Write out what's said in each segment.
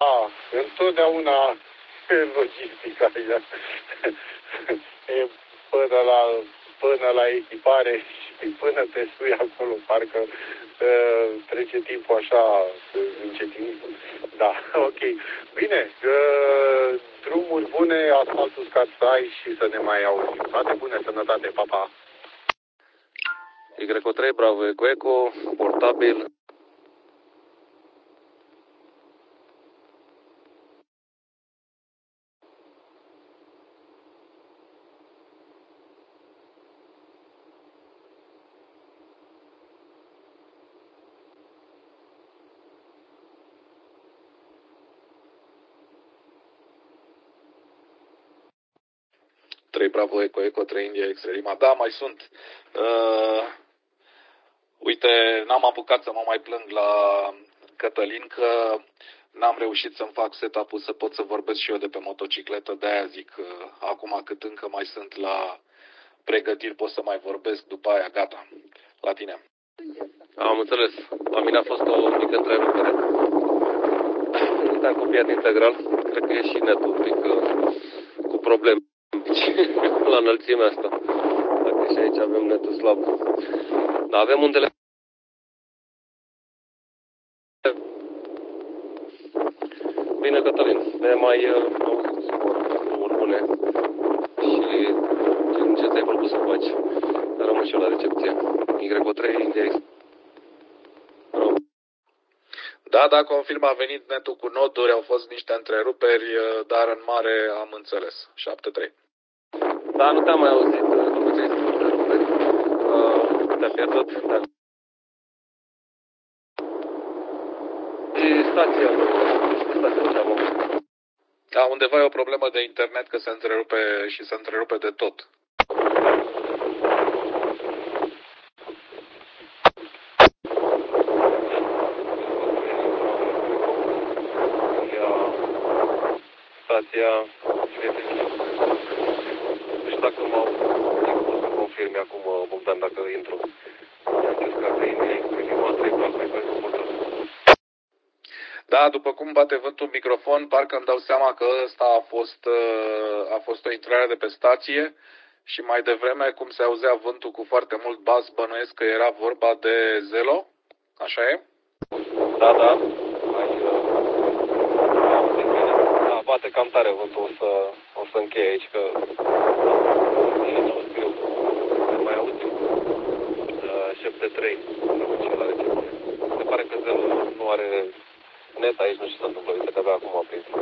întotdeauna logistica e până la echipare și până te sui acolo, parcă trece timpul așa încetinit. Da, ok. Bine, drumuri bune, asfalt uscat să ai și să ne mai auzim. Toate bune, sănătate, pa, pa! Y3, Bravo Eco, portabil. Trei Bravo Eco, 3 India X-Ray Lima. Da, mai sunt. Uite, n-am apucat să mă mai plâng la Cătălin că n-am reușit să-mi fac setup-ul să pot să vorbesc și eu de pe motocicletă. De-aia zic că acum cât încă mai sunt la pregătiri pot să mai vorbesc, după aia gata. La tine. Am înțeles. La mine a fost o mică întrerupere. Nu te-am copiat integral. Cred că e și netul un pic cu probleme la înălțimea asta. Dacă și aici avem netul slab. Dar avem undele. Bine, Cătălin, ne mai auzim scor bune și ce ți-ai propus să faci. Rămân și eu la recepție. Y3, India X. Da, confirm, a venit netul cu noduri, au fost niște întreruperi, dar în mare am înțeles. 7-3. Da, nu te-am mai auzit după ce ai spus întreruperi. Te-a pierdut? Da. Și stația ce am avut. Da, undeva e o problemă de internet că se întrerupe și se întrerupe de tot. Stația, nu știu dacă m-au pot să confirme acum, Bogdan, dacă intru. Da, după cum bate vântul microfon, parcă îmi dau seama că ăsta a fost o intrare de pe stație și mai devreme, cum se auzea vântul cu foarte mult bas, bănuiesc că era vorba de Zelo, așa e? Da. Bate cam tare vântul, o să încheie aici, că și nu scriu. Mai auzim. 7-3. Se pare că Zelo nu are net aici, nu știu ce se întâmplă, uite că abia acum a prins.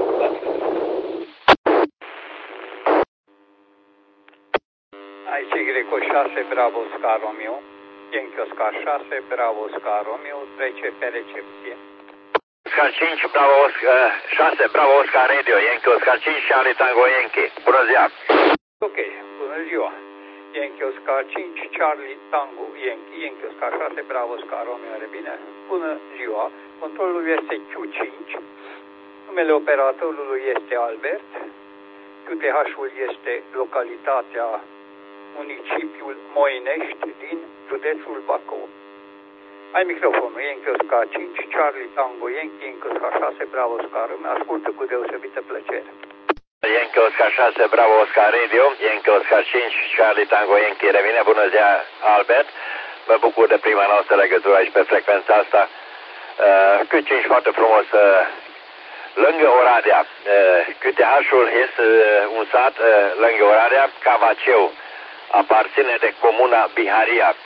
Aici Greco 6, Bravo Oscar Romeo, Yankee Oscar 6, Bravo Oscar Romeo, trece pe recepție. Oscar 5, Bravo Oscar 6, Bravo Oscar Radio, Yankee Oscar 5, Charlie Tango Yankee. Bună ziua! Ok, bună ziua! Yankee Oscar 5, Charlie Tango Yankee, Yankee Oscar 6, Bravo Oscar Romeo, are bine? Bună ziua! Controlul este Q5, numele operatorului este Albert, QTH-ul este localitatea municipiul Moinești din județul Bacău. Ai microfonul, Yankee Oscar 5, Charlie Tango Yankee, Yankee Oscar 6, Bravo Oscar, îmi ascultă cu deosebită plăcere. Yankee Oscar 6, Bravo Oscar Radio, Yankee Oscar 5, Charlie Tango Yankee, revine, bună ziua, Albert. Mă bucur de prima noastră legătură aici pe frecvența asta. Q5 foarte frumos, lângă Oradea. QTH-ul este un sat lângă Oradea, Cavaceu. Aparține de comuna Biharia.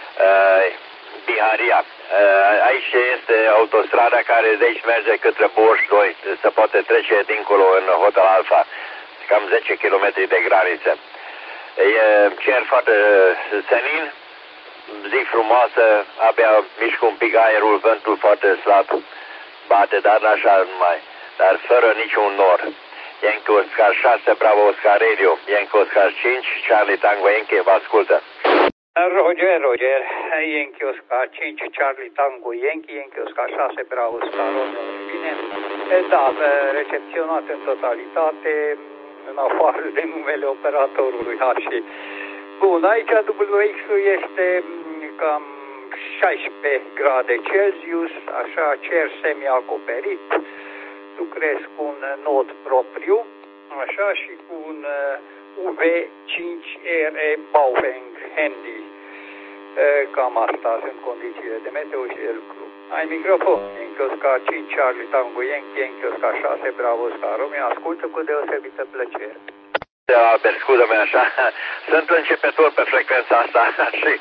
Aici este autostrada care de aici merge către Borș 2. Se poate trece dincolo în Hotel Alfa. Cam 10 km de graniță. E cer foarte senin, zi frumoasă, abia mișcă un pic aerul, vântul foarte slab bate, dar așa numai, dar fără niciun nor. Yankee Oscar 6, Bravo Oscar Radio, Yankee Oscar 5, Charlie Tango Yankee, vă ascultă. Roger, Yankee Oscar 5, Charlie Tango Yankee, Yankee Oscar 6, Bravo Oscar Romeo, bine? Da, recepționat în totalitate, în afară de numele operatorului și bun, aici WX-ul este cam 16 grade Celsius, așa cer semi-acoperit, lucrez cu un nod propriu, așa, și cu un UV5RE Baofeng Handy. Cam asta sunt condițiile de meteo și de lucru. Ai microfon, Yankee Oscar 5 Charlie Tango Yankee, Yankee Oscar 6 Bravo Oscar Romeo, ascultă cu deosebită plăcere. Albert, scuză-mă așa, sunt începător pe frecvența asta și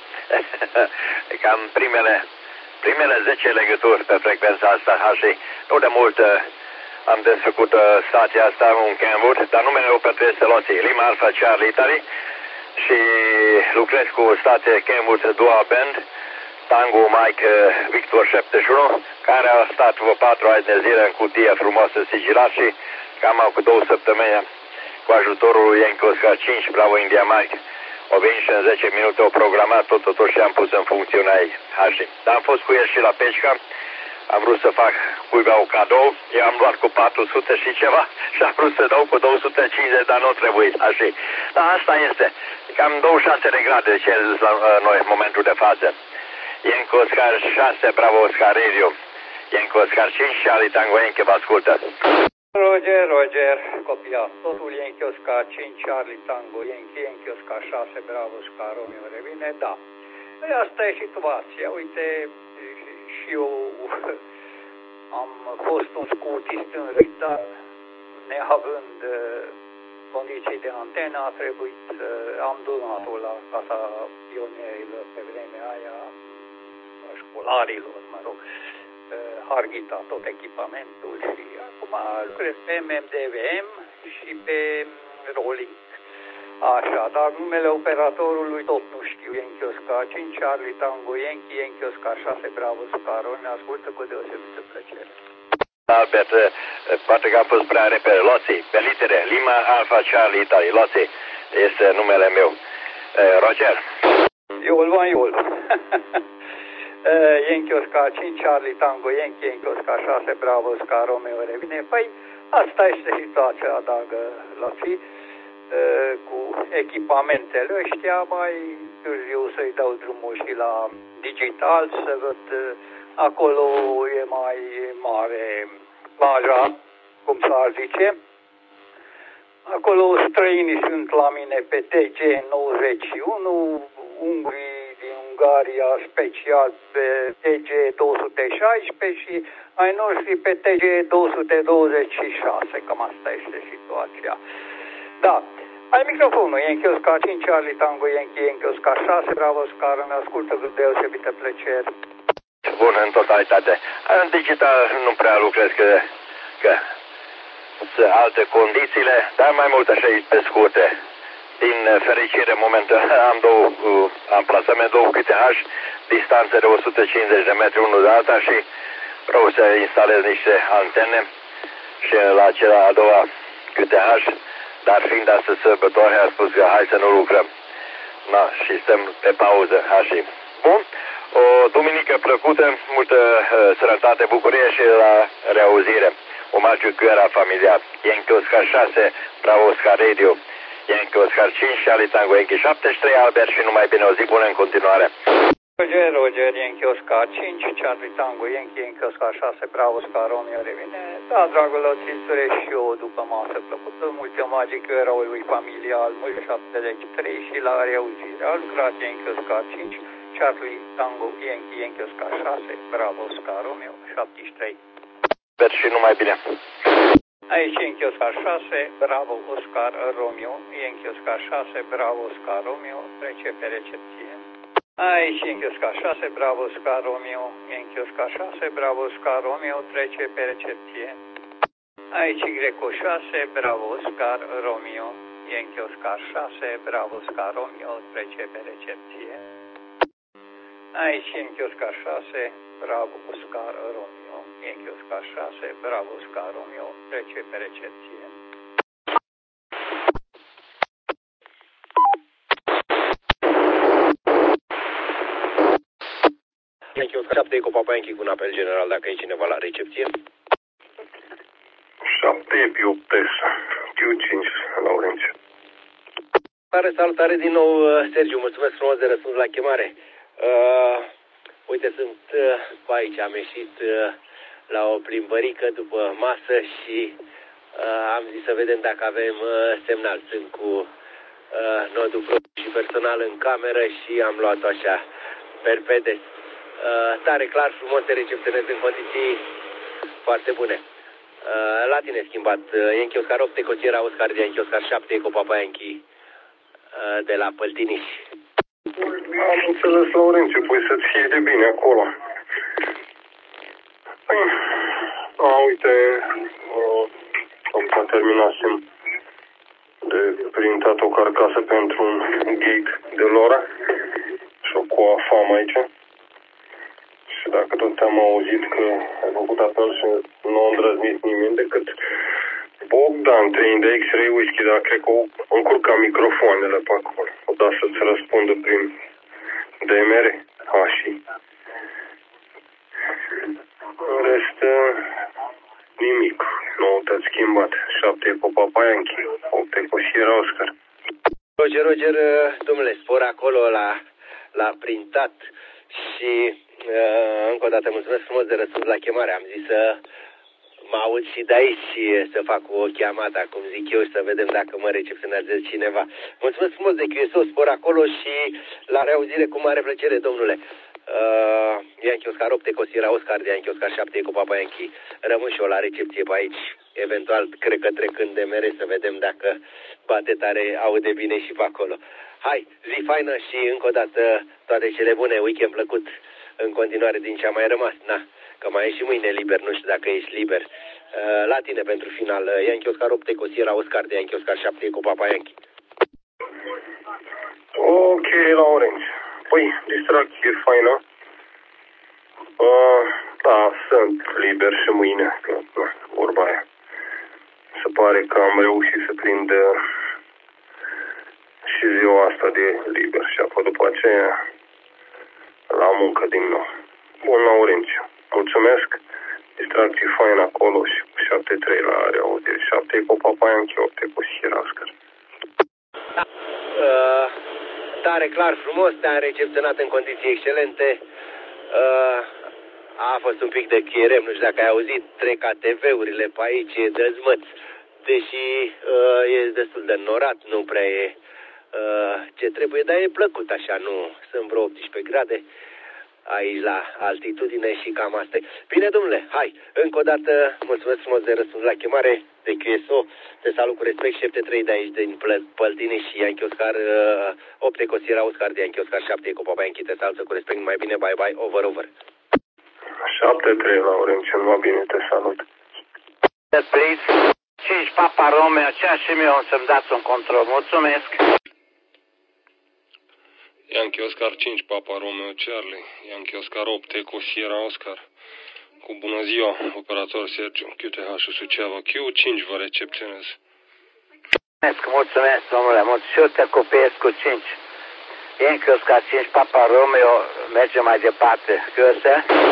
cam primele 10 legături pe frecvența asta și nu de mult am desfăcut stația asta, un Kenwood, dar numele meu este Loții, Lima Alpha Charlie Italy și lucrez cu stație Kenwood Dual Band, Tango Mike Victor 71, care a stat vreo 4 ani de zile în cutie frumoasă sigilat și cam cu 2 săptămâni cu ajutorul Yankee Oscar 5 Bravo India Mike. O venit și în 10 minute o programat tot și am pus în funcțiune aici. Dar am fost cu el și la Peșca, am vrut să fac cuiva o cadou, eu am luat cu 400 și ceva și am vrut să dau cu 250, dar nu trebuie. Așa. Dar asta este. Cam 26 de grade Celsius la noi în momentul de față. Yankee Oscar 6 Bravo Oscar Radio. Yankee Oscar 5 Charlie Tango Yankee vă ascultă. Roger, copia. Totul Yankee Oscar 5 Charlie Tango Yankee, Yankee Oscar 6 Bravo Oscar Romeo revine, da. Păi asta e situația. Uite, și eu am fost un scutist în rit, dar neavând condiții de antenă a trebuit să am donat-o la Casa Pionierilor pe vremea aia, școlarilor, mă rog, Harghita, tot echipamentul și acum lucrez pe MMDVM și pe Rolling. Așa, dar numele operatorului tot nu știu. Yankee Oscar 5 Charlie Tango Yankee, Yankee Oscar 6 Bravo Oscar Romeo, ascultă cu deosebită plăcere. Albert, poate că am fost prea repede. Loții, pe litere, Lima Alpha Charlie Italy. Loții este numele meu. Roger. Iol. Yankee Oscar 5 Charlie Tango Yankee, Yankee Oscar 6 Bravo Oscar Romeo revine. Păi asta este situația, adagă Loții. Cu echipamentele ăștia, mai târziu să-i dau drumul și la digital, să văd acolo e mai mare marja, cum s-ar zice. Acolo străinii sunt la mine pe TG91, ungurii din Ungaria special pe TG216 și ai noștri pe TG226, cam asta este situația. Da. Ai microfonul, Yankee Oscar 5 Charlie Tango Yankee, Yankee Oscar 6 Bravo Oscar, ne ascultă cu deosebită plăcere. Bun, în totalitate. În digital nu prea lucrez că sunt alte condițiile, dar mai mult așa pe scurte. Din fericire, în momentul am plasament 2 QTH, distanțe de 150 de metri unul de alta și vreau să instalez niște antene și la cea a doua QTH. Dar fiind astăzi sărbătoare, a spus că hai să nu lucrăm. Na, și stăm pe pauză, așa. Bun, o duminică plăcută, multă sănătate, bucurie și la reauzire. Omagiu Găra familiar. Yankee Oscar 6, Bravo Oscar Radio. Yankee Oscar 5, Charlie Tango Yankee 73, Albert și numai bine, o zi bună în continuare. Roger, Yankee Oscar 5, Charlie Tango Yankee, Yankee Oscar 6, Bravo Oscar Romeo revine. Da, dragul Loții, și eu după masă plăcută, multe omagii Găraului familial, mulți 73 și la reauzire. A lucrat Yankee Oscar 5, Charlie Tango Yankee, Yankee Oscar 6, Bravo Oscar Romeo 73. Sper și numai bine. Aici Yankee Oscar 6, Bravo Oscar Romeo, Yankee Oscar 6, Bravo Oscar Romeo, trece pe recepție. Aici Yankee Oscar 6, Bravo Oscar Romeo, Yankee Oscar 6, Bravo Oscar Romeo, trece pe recepție. Aici Greco 6, Bravo Oscar Romeo, Yankee Oscar 6, Bravo Oscar Romeo, trece pe recepție. Aici Yankee Oscar 6, Bravo Oscar Romeo, Yankee Oscar 6, Bravo Oscar Romeo, trece pe recepție. Yankee Oscar 7, Eco Papa Yankee cu un apel general dacă e cineva la recepție. 7 Epi 8 Q5 Laurențiu. Salutare din nou, Sergiu, mulțumesc frumos de răspuns la chemare. Uite, sunt pe aici, am ieșit la o plimbărică după masă și am zis să vedem dacă avem semnal. Sunt cu nodul propriu și personal în cameră și am luat-o așa perpedes. Tare clar, frumos, te recepționez în condiții foarte bune. La tine schimbat, Yankee Oscar 8, Ecosiera Oscar de Yankee Oscar 7, Eco Papa Yankee de la Păltiniș. Am înțeles, Laurențiu, păi să-ți fie de bine acolo. Uite, acum terminasem de printat o carcasă pentru un gig de LoRa și o coafam aici. Și dacă tot am auzit că ai făcut apel și nu a îndrăznit nimeni decât Bogdan, train de X-Ray Whisky, dar cred că o încurca microfoanele pe acolo. O da să-ți răspundă prin DMR, și în rest, nimic, noutăți schimbat. 7 Eco Papa Yankee, 8 Eco Sierra Oscar. Roger, domnule, spor acolo la printat și încă o dată mulțumesc frumos de răspuns la chemare. Am zis să mă aud și de aici și să fac o cheamată, cum zic eu, și să vedem dacă mă recepționează cineva. Mulțumesc frumos de QSO, spor acolo și la reauzire cu mare plăcere, domnule. Yankee Oscar 8, Eco Sierra Oscar de Yankee Oscar 7, Eco Papa Yankee. Rămân și eu la recepție pe aici. Eventual, cred că trecând de mere să vedem dacă bate tare, aude bine și pe acolo. Hai, zi faină și încă o dată toate cele bune, weekend plăcut în continuare din ce a mai rămas. Na, că mai e și mâine liber, nu știu dacă ești liber. La tine pentru final, Yankee Oscar 8, Eco Sierra Oscar de Yankee Oscar 7, Eco Papa Yankee. Ok, Laurențiu. Păi, distracție faină. Da, sunt liber și mâine, că, vorba aia. Se pare că am reușit să prind și ziua asta de liber și apoi după aceea la muncă din nou. Bun, Laurențiu. Mulțumesc. Distracție faină acolo și 7-3 la reauzire. 7 Eco Papa Yankee, 8 Eco Sierra Oscar. Tare clar, frumos, te-am recepționat în condiții excelente. A fost un pic de chierem, nu știu dacă ai auzit, trec ATV-urile pe aici, e dezmăț. Deși e destul de înnorat, nu prea e ce trebuie, dar e plăcut așa, nu sunt vreo 18 grade aici la altitudine și cam asta. Bine, domnule, hai, încă o dată, mulțumesc frumos de răspuns la chemare de QSO, te salut cu respect, 7-3 de aici din Păltine și Yankee Oscar 8 Eco Sierra Oscar de Yankee Oscar 7 Eco Papa Yankee, te salut cu respect, mai bine, bye bye, over. 7-3, Laurențiu, numai bine, te salut. Please, 5 Papa Romeo, aceea și mie o să-mi dați un control, mulțumesc. Yankee Oscar 5, Papa Romeo Charlie, Yankee Oscar 8, Eco Sierra Oscar. Cu bună ziua, operator Sergiu, QTH Suceava, Q5 vă recepționez. Mulțumesc, domnule, și eu te copiez cu 5. Yankee Oscar 5, Papa Romeo, merge mai departe, QSA.